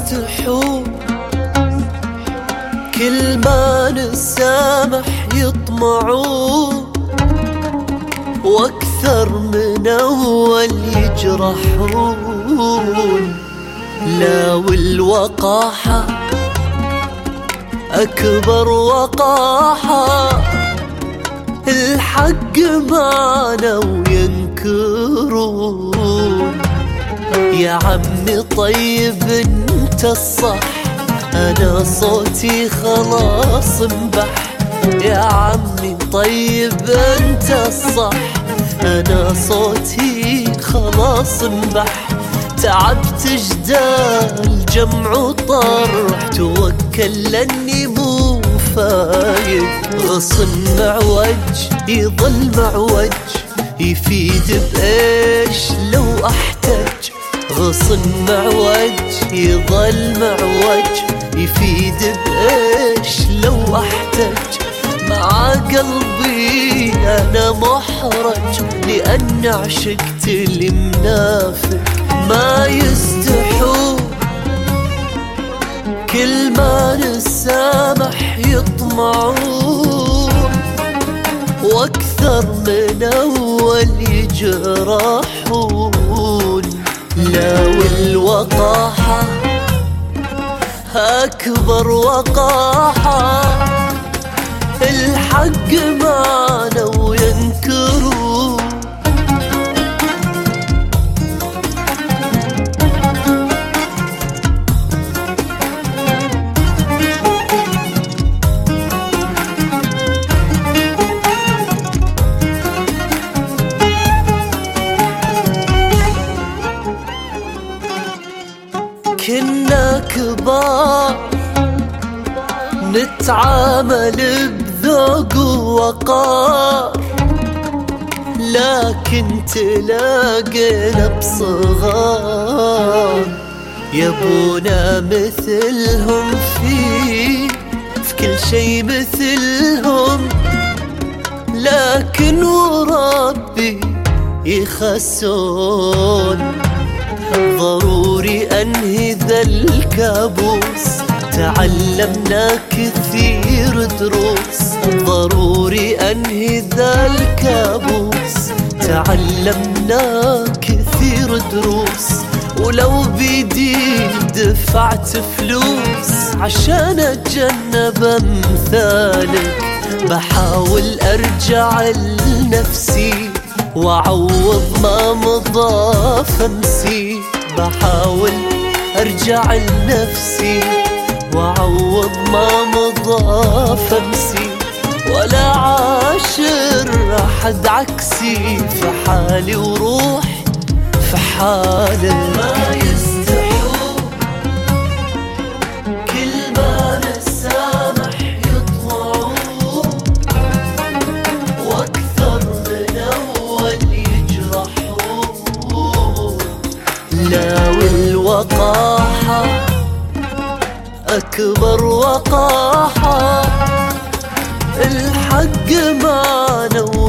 يستحون، كل ما نسامح يطمعون، واكثر من اول يجرحون. لا والوقاحة اكبر وقاحة، الحق معنا وينكرون. يا عمي طيب انت الصح، انا صوتي خلاص انبح. يا عمي طيب انت الصح، انا صوتي خلاص انبح. تعبت جدال جمع وطرح، توكل لاني مو فايق. غصن معوج يظل معوج، يفيد بايش لو احتج. غصن معوج يظل معوج، يفيد بايش لو احتج. مع قلبي انا محرج، لان عشقت اللي منافق ما يستحون. كل ما نسامح يطمعون، واكثر من اول يجرحون. لا والوقاحة اكبر وقاحة، الحق معنا وينكرون. كنا كبار نتعامل بذوق ووقار، لكن تلاقينا بصغار. يبونا مثلهم في كل شي مثلهم، لكن وربي يخسون. ضروري أنهي ذا الكابوس، تعلمنا كثير دروس. ضروري أنهي ذا الكابوس، تعلمنا كثير دروس. ولو بيدي دفعت فلوس عشان أتجنب أمثالك، بحاول أرجع لنفسي وأعوض ما مضى فنسي. بحاول أرجع لنفسي وأعوض ما مضى فنسي. ولا عاشر أحد عكسي، في حالي وروح في حالي. ما يستحون، كل ما نسامح يطمعون، واكثر من اول يجرحون. لا والوقاحة اكبر وقاحة، الحق معنا